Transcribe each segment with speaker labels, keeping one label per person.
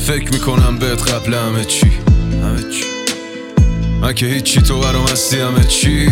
Speaker 1: فکر میکنم بهت قبل همه چی من که هیچی، تو برام هستی همه چی.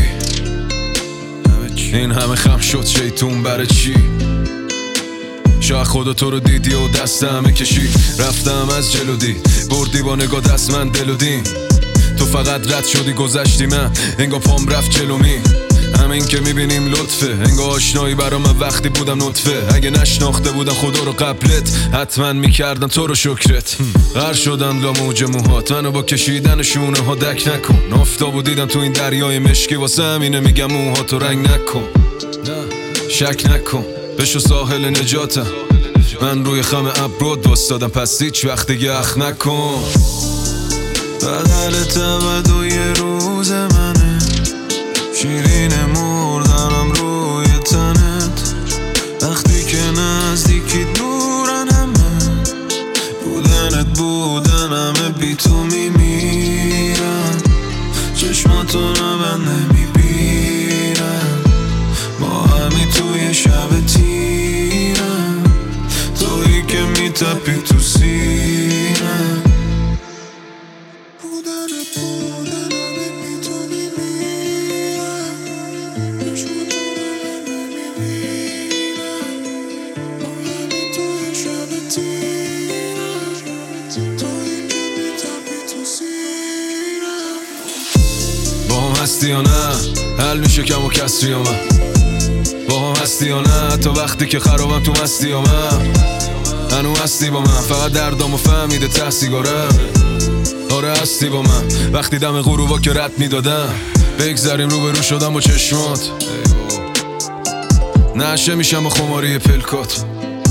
Speaker 1: این همه خم شد شیطون برای چی؟ شاید خدا تو رو دیدی و دست همه کشی. رفتم از جلو دید بردی با نگاه دست من دل و دین. تو فقط رد شدی گذشتی، من انگار پام رفت جلو می. همین که میبینیم لطفه، انگار آشنایی برا من وقتی بودم نطفه. اگه نشناخته بودم خدا رو قبلت، حتما میکردم تو رو شکرت. غرق شدم لا موج موهات، منو با کشیدن شونه ها دک نکن. آفتابو دیدم تو این دریای مشکی، واسه همینه میگم موهاتو رنگ نکن. شک نکن بشو ساحل نجاتم، من روی خم ابرود واسدادم، پس هیچ وقت دیگه اخ نکن. بدل تبدوی روز منه، شیرین مردنم روی تنت. وقتی که نزدیکی دورن همه، بودن همه بی تو میمیرن. چشماتو من نمیبینم، با همی توی شب تیرم. تویی که میتپی تو سینم. با هم هستی یا نه؟ حل میشه کم و کسری یا من؟ با هم هستی یا نه؟ تا وقتی که خرابم تو مستی یا من؟ هنو هستی با من؟ فقط دردامو فهمیده ته سیگارم. آره هستی با من وقتی دم غروبا که رد میدادم. بگذاریم روبرو شدم با چشمات، نشه میشم با خماری پلکات.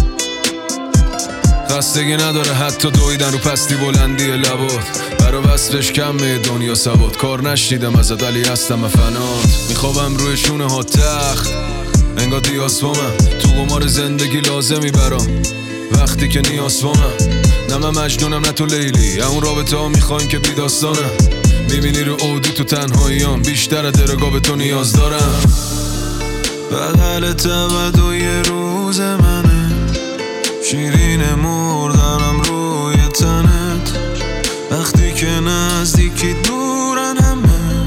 Speaker 1: خستگی نداره حتی دویدن رو پستی بلندی لبات. برا وصفش کمه دنیا سواد، کار نشنیدم ازت ولی هستم فنات. میخوابم روی شونه ها تخت، انگار دیاس با من. تو قمار زندگی لازمی برام وقتی که نیاز با من. نه من مجنونم نه تو لیلی، اون رابطه ها میخواین که بی داستانم. میبینی رو اودی تو تنهاییام، بیشتر درگاه به تو نیاز دارم. بدل تبدوی روز منه، شیرین مردنم روی تنت. وقتی که نزدیکی دورن همه،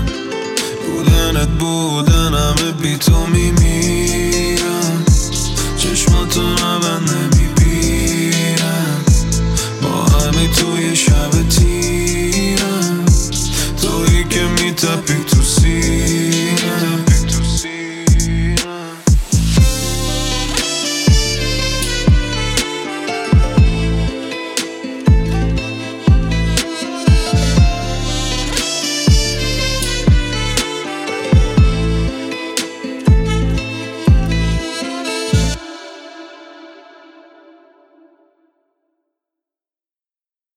Speaker 1: بودن همه بی تو میمیرن. چشماتو من نمیبینم، با همی توی شب تیرم. تویی که میتپی تو